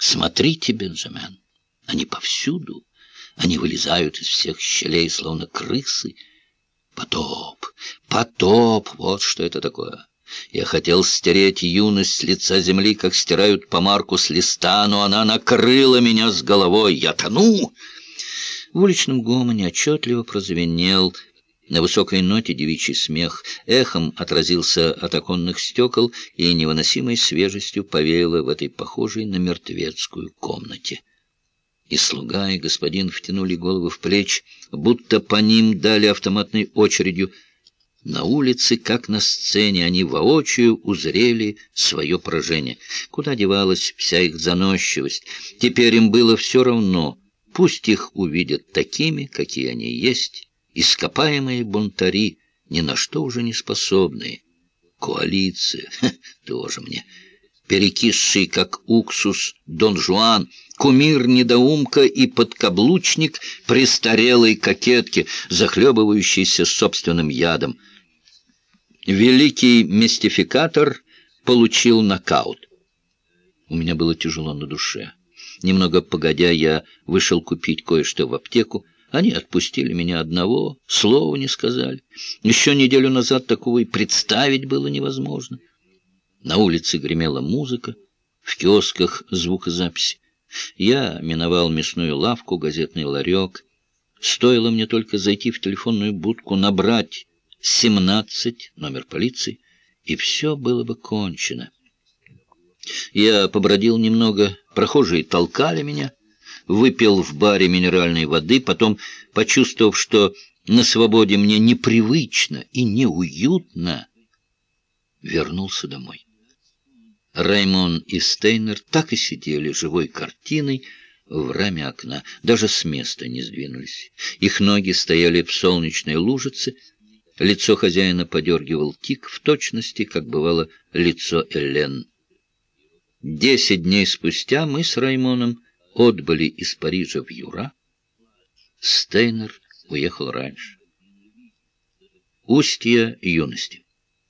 Смотрите, Бенджамин, они повсюду. Они вылезают из всех щелей, словно крысы. Потоп, потоп, вот что это такое. Я хотел стереть юность с лица земли, как стирают помарку с листа, но она накрыла меня с головой. Я тону! В уличном гомоне отчетливо прозвенел на высокой ноте девичий смех, эхом отразился от оконных стекол и невыносимой свежестью повеяло в этой похожей на мертвецкую комнате. И слуга, и господин втянули головы в плечи, будто по ним дали автоматной очередью. На улице, как на сцене, они воочию узрели свое поражение. Куда девалась вся их заносчивость? Теперь им было все равно. Пусть их увидят такими, какие они есть, ископаемые бунтари, ни на что уже не способные. Коалиция, тоже мне. Перекисший, как уксус, Дон Жуан, кумир-недоумка и подкаблучник престарелой кокетки, захлебывающийся собственным ядом. Великий мистификатор получил нокаут. У меня было тяжело на душе. Немного погодя, я вышел купить кое-что в аптеку. Они отпустили меня одного, слова не сказали. Еще неделю назад такого и представить было невозможно. На улице гремела музыка, в киосках звукозаписи. Я миновал мясную лавку, газетный ларек. Стоило мне только зайти в телефонную будку, набрать 17, номер полиции, и все было бы кончено. Я побродил немного, прохожие толкали меня, выпил в баре минеральной воды, потом, почувствовав, что на свободе мне непривычно и неуютно, вернулся домой. Раймон и Стейнер так и сидели живой картиной в раме окна, даже с места не сдвинулись. Их ноги стояли в солнечной лужице, лицо хозяина подергивал тик в точности, как бывало лицо Элен. 10 дней спустя мы с Раймоном отбыли из Парижа в Юра. Стейнер уехал раньше. Устье юности.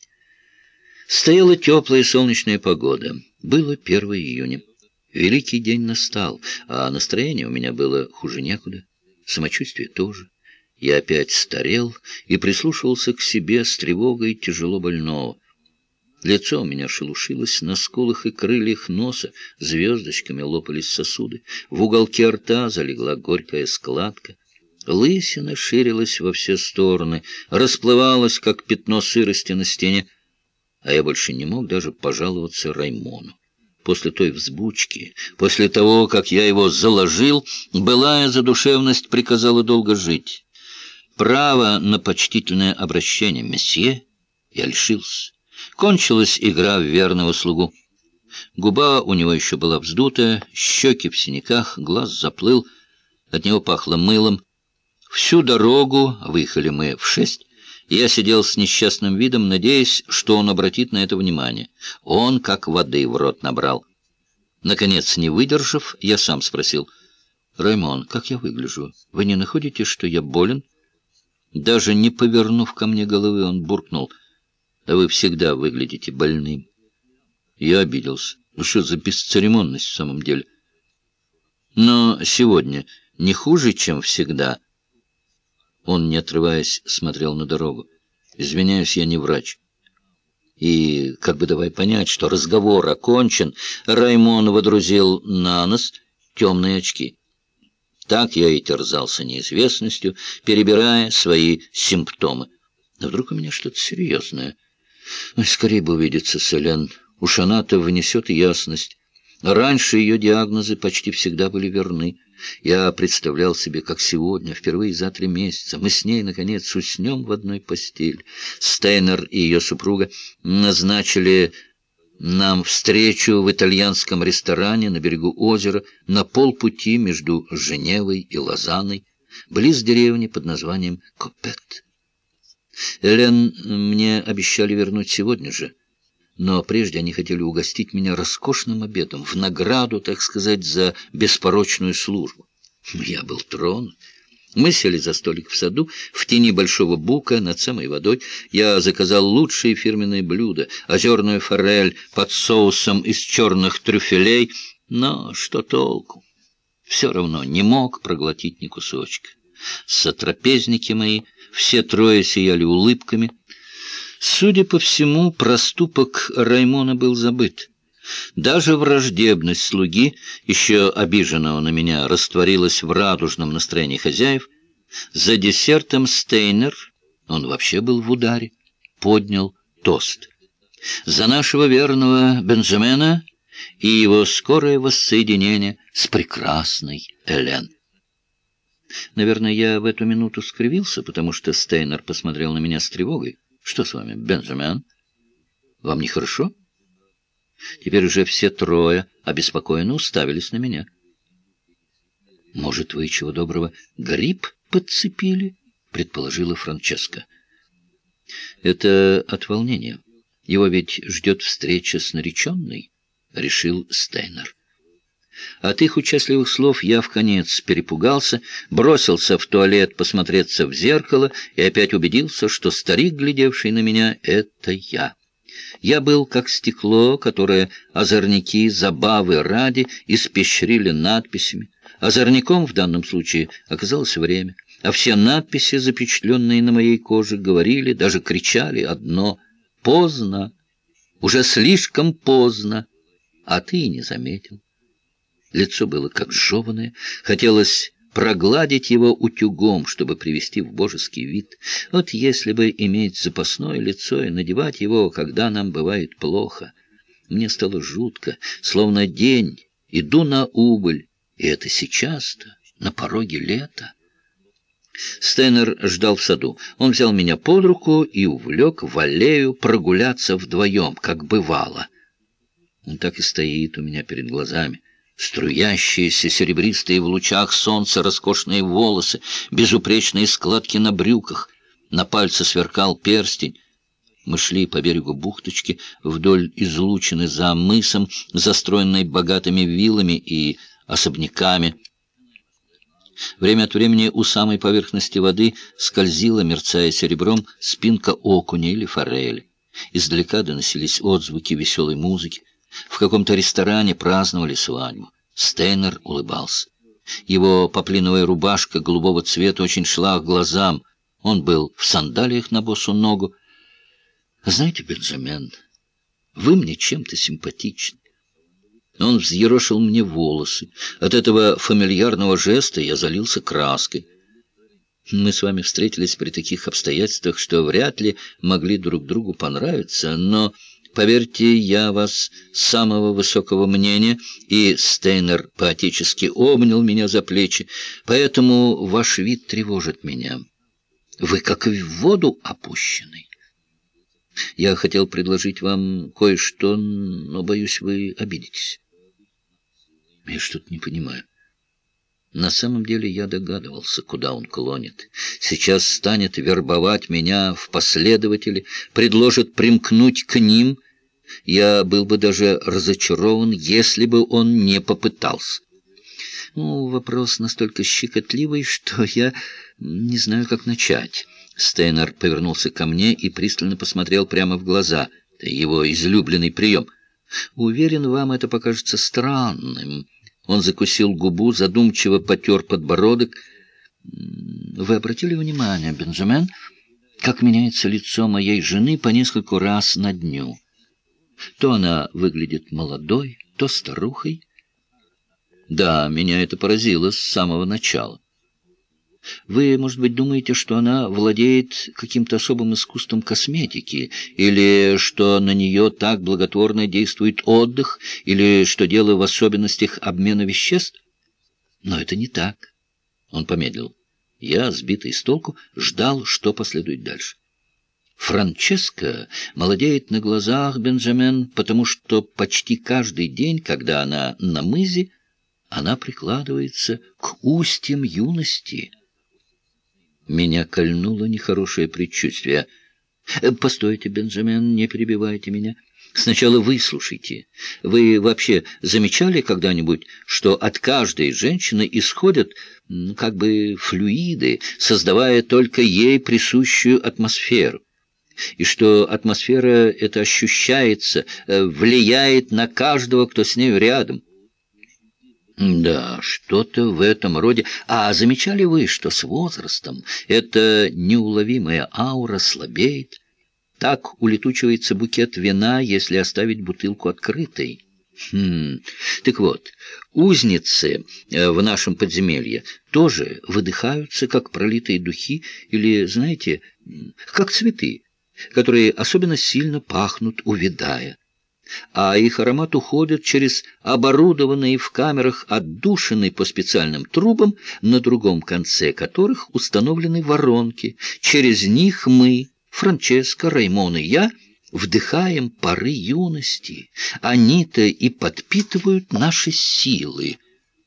Стояла теплая солнечная погода. Было 1 июня. Великий день настал, а настроение у меня было хуже некуда. Самочувствие тоже. Я опять старел и прислушивался к себе с тревогой тяжело больного. Лицо у меня шелушилось, на скулах и крыльях носа звездочками лопались сосуды. В уголке рта залегла горькая складка. Лысина ширилась во все стороны, расплывалась, как пятно сырости на стене. А я больше не мог даже пожаловаться Раймону. После той взбучки, после того, как я его заложил, былая задушевность приказала долго жить. Право на почтительное обращение месье я лишился. Кончилась игра в верного слугу. Губа у него еще была вздутая, щеки в синяках, глаз заплыл, от него пахло мылом. Всю дорогу, выехали мы в 6, я сидел с несчастным видом, надеясь, что он обратит на это внимание. Он как воды в рот набрал. Наконец, не выдержав, я сам спросил: «Раймон, как я выгляжу? Вы не находите, что я болен?» Даже не повернув ко мне головы, он буркнул: «Да вы всегда выглядите больным». Я обиделся. Ну что за бесцеремонность в самом деле? Но сегодня не хуже, чем всегда. Он, не отрываясь, смотрел на дорогу. «Извиняюсь, я не врач». И, как бы давай понять, что разговор окончен, Раймон водрузил на нос темные очки. Так я и терзался неизвестностью, перебирая свои симптомы. А вдруг у меня что-то серьезное? Скорее бы увидеться с Элен. Уж она-то внесет ясность. Раньше ее диагнозы почти всегда были верны. Я представлял себе, как сегодня, впервые за 3 месяца, мы с ней, наконец, уснем в одной постели. Стейнер и ее супруга назначили нам встречу в итальянском ресторане на берегу озера на полпути между Женевой и Лозанной, близ деревни под названием Копет. Элен мне обещали вернуть сегодня же. Но прежде они хотели угостить меня роскошным обедом, в награду, так сказать, за беспорочную службу. Я был тронут. Мы сели за столик в саду, в тени большого бука, над самой водой. Я заказал лучшие фирменные блюда: озерную форель под соусом из черных трюфелей, Но что толку? Все равно не мог проглотить ни кусочка. Сотрапезники мои, все трое сияли улыбками. Судя по всему, проступок Раймона был забыт. Даже враждебность слуги, еще обиженного на меня, растворилась в радужном настроении хозяев. За десертом Стейнер, он вообще был в ударе, поднял тост. За нашего верного Бенджамена и его скорое воссоединение с прекрасной Элен. Наверное, я в эту минуту скривился, потому что Стейнер посмотрел на меня с тревогой. «Что с вами, Бенджамен? Вам нехорошо?» Теперь уже все трое обеспокоенно уставились на меня. «Может, вы, чего доброго, грипп подцепили?» — предположила Франческа. «Это от волнения. Его ведь ждет встреча с нареченной», — решил Стейнер. От их участливых слов я вконец перепугался, бросился в туалет посмотреться в зеркало и опять убедился, что старик, глядевший на меня, — это я. Я был как стекло, которое озорники забавы ради испещрили надписями. Озорником в данном случае оказалось время, а все надписи, запечатленные на моей коже, говорили, даже кричали одно: «Поздно! Уже слишком поздно!» А ты и не заметил. Лицо было как жеваное, хотелось прогладить его утюгом, чтобы привести в божеский вид. Вот если бы иметь запасное лицо и надевать его, когда нам бывает плохо. Мне стало жутко, словно день, иду на убыль, и это сейчас-то, на пороге лета. Стейнер ждал в саду. Он взял меня под руку и увлек в аллею прогуляться вдвоем, как бывало. Он так и стоит у меня перед глазами. Струящиеся, серебристые в лучах солнца роскошные волосы, безупречные складки на брюках. На пальце сверкал перстень. Мы шли по берегу бухточки вдоль излучины за мысом, застроенной богатыми виллами и особняками. Время от времени у самой поверхности воды скользила, мерцая серебром, спинка окуня или форели. Издалека доносились отзвуки веселой музыки. В каком-то ресторане праздновали свадьбу. Стейнер улыбался. Его поплиновая рубашка голубого цвета очень шла к глазам. Он был в сандалиях на босу ногу. «Знаете, Бенджамен, вы мне чем-то симпатичны». Он взъерошил мне волосы. От этого фамильярного жеста я залился краской. Мы с вами встретились при таких обстоятельствах, что вряд ли могли друг другу понравиться, но... Поверьте, я вас самого высокого мнения, и Стейнер поотечески обнял меня за плечи, поэтому ваш вид тревожит меня. Вы как в воду опущены. Я хотел предложить вам кое-что, но, боюсь, вы обидитесь. Я что-то не понимаю. На самом деле я догадывался, куда он клонит. Сейчас станет вербовать меня в последователи, предложит примкнуть к ним. Я был бы даже разочарован, если бы он не попытался. Вопрос настолько щекотливый, что я не знаю, как начать. Стейнер повернулся ко мне и пристально посмотрел прямо в глаза. Это его излюбленный прием. Уверен, вам это покажется странным. Он закусил губу, задумчиво потер подбородок. Вы обратили внимание, Бенджамен, как меняется лицо моей жены по нескольку раз на дню? То она выглядит молодой, то старухой. Да, меня это поразило с самого начала. Вы, может быть, думаете, что она владеет каким-то особым искусством косметики, или что на нее так благотворно действует отдых, или что дело в особенностях обмена веществ? Но это не так. Он помедлил. Я, сбитый с толку, ждал, что последует дальше. Франческа молодеет на глазах, Бенджамен, потому что почти каждый день, когда она на мызе, она прикладывается к устьям юности. Меня кольнуло нехорошее предчувствие. «Постойте, Бенджамен, не перебивайте меня. Сначала выслушайте. Вы вообще замечали когда-нибудь, что от каждой женщины исходят как бы флюиды, создавая только ей присущую атмосферу? И что атмосфера эта ощущается, влияет на каждого, кто с нею рядом? Да, что-то в этом роде. А замечали вы, что с возрастом эта неуловимая аура слабеет? Так улетучивается букет вина, если оставить бутылку открытой. Так вот, узницы в нашем подземелье тоже выдыхаются, как пролитые духи, или, знаете, как цветы, которые особенно сильно пахнут, увядая. А их аромат уходит через оборудованные в камерах отдушины по специальным трубам, на другом конце которых установлены воронки. Через них мы, Франческо, Раймон и я, вдыхаем пары юности. Они-то и подпитывают наши силы.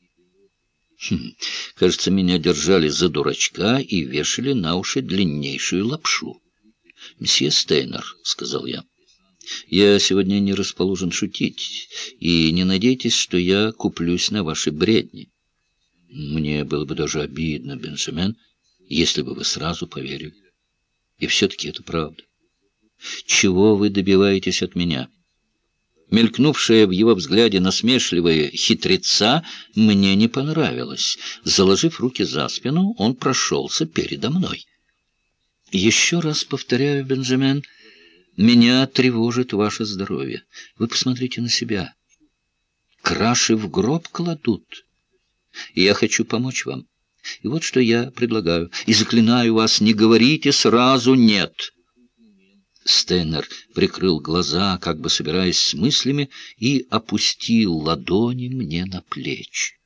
Кажется, меня держали за дурачка и вешали на уши длиннейшую лапшу. «Мсье Стейнер», — сказал я, — «я сегодня не расположен шутить, и не надейтесь, что я куплюсь на ваши бредни. Мне было бы даже обидно, Бенджамин, если бы вы сразу поверили. И все-таки это правда. Чего вы добиваетесь от меня?» Мелькнувшая в его взгляде насмешливая хитреца мне не понравилась. Заложив руки за спину, он прошелся передо мной. «Еще раз повторяю, Бенджамин, меня тревожит ваше здоровье. Вы посмотрите на себя. Краши в гроб кладут. И я хочу помочь вам. И вот что я предлагаю. И заклинаю вас, не говорите сразу «нет». Стейнер прикрыл глаза, как бы собираясь с мыслями, и опустил ладони мне на плечи.